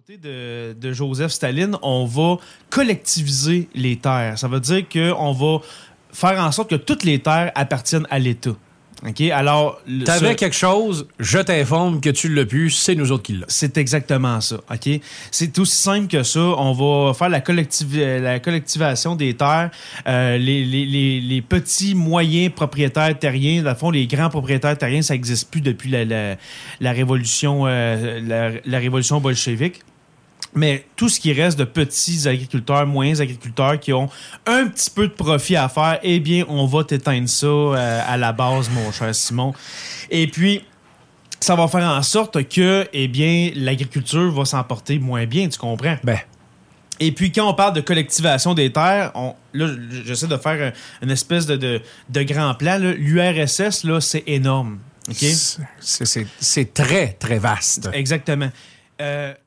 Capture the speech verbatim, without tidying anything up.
De, de Joseph Staline, on va collectiviser les terres. Ça veut dire qu'on va faire en sorte que toutes les terres appartiennent à l'État. OK? Alors, t'avais ce... quelque chose, je t'informe que tu l'as pu, c'est nous autres qui l'avons. C'est exactement ça. OK? C'est aussi simple que ça. On va faire la, collectiv... la collectivation des terres. Euh, les, les, les, les petits, moyens propriétaires terriens, dans le fond, les grands propriétaires terriens, ça n'existe plus depuis la, la, la révolution euh, la, la révolution bolchevique. Mais tout ce qui reste de petits agriculteurs, moyens agriculteurs qui ont un petit peu de profit à faire, eh bien, on va t'éteindre ça euh, à la base, mon cher Simon. Et puis, ça va faire en sorte que, eh bien, l'agriculture va s'en porter moins bien, tu comprends? Ben. Et puis, quand on parle de collectivation des terres, on, là, j'essaie de faire une espèce de, de, de grand plan. Là. L'U R S S, là, c'est énorme. Okay? C'est, c'est, c'est très, très vaste. Exactement. Euh,